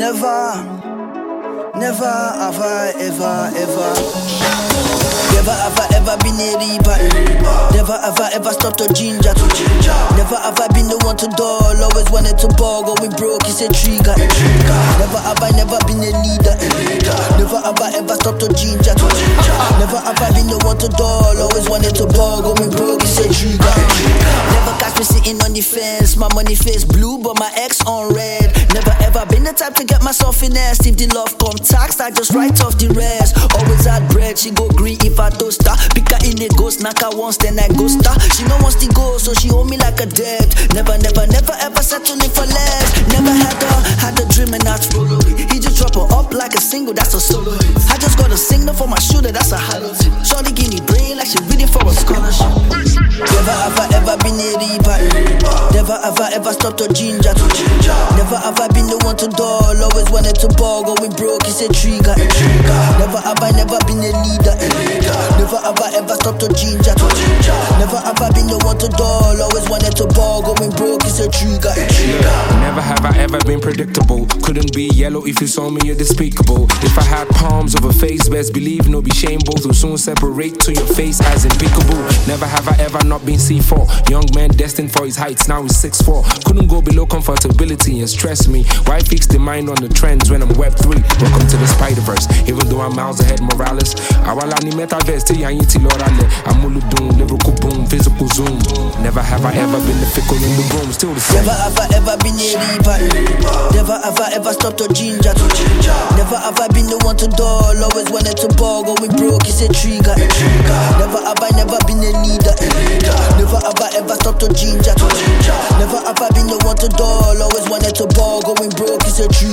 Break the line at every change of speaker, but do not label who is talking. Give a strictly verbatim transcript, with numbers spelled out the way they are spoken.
Never, never have I ever, ever. Never have I ever been a reaper. Never have I ever stopped a ginger to ginger. Never have I been the one to dull. Always wanted to ball, going broke, it's a trigger. Never have I never been a leader. Never have I ever stopped a ginger to ginger. Never have I been the one to dull. Always wanted to ball, going broke, it's a trigger. Never catch me sitting on the fence. My money face blue, but my ex on red. Never ever been the type to get myself in there. If the love come taxed, I just write off the rest. Always had bread, she go green if I toast her. Pick her in the ghost, knock her once, then I ghost her. She no wants to go, so she hold me like a debt. Never, never, never ever settling for less. Never had her, had a dream and not follow it. He just drop her up like a single, that's a solo hit. I just got a signal for my shooter, that's a hollow tip. Shorty give me brain like she reading for a scholarship. Never have I ever been a reaper. Never have I ever stopped a ginger to ginger. Never have I been the one to dull. Always wanted to ball, going broke, it's a trigger. Never have I never been a leader. Never have I ever stopped a ginger to ginger. Never have I been the one to dull. Always wanted to ball, going broke, it's a trigger.
Never have I ever been predictable. Couldn't be yellow if you saw me, you're despicable. If I had palms of a face, best believe no be shame. Both will soon separate to your face as impeccable. Never have I ever not been C four. Young man destined for his heights, now he's six foot four. Couldn't go below comfortability and stress me. Why fix the mind on the trends when I'm web three? Welcome to the Spider-Verse. Even though I'm miles ahead, Morales. Awalani metaverse, till Yanti Lorale. Amulu doom, lyrical boom, physical zoom. Never have I ever been the fickle in the room, still the same.
Never have I ever been a reaper. Never have I ever stopped a ginger to ginger. Never have I been the one to dull. Always wanted to ball, going broke, it's a trigger. Never have I never been a leader. Never have I ever stopped a ginger to ginger. Never have I been the one to dull. Always wanted to ball, going broke, it's a trigger.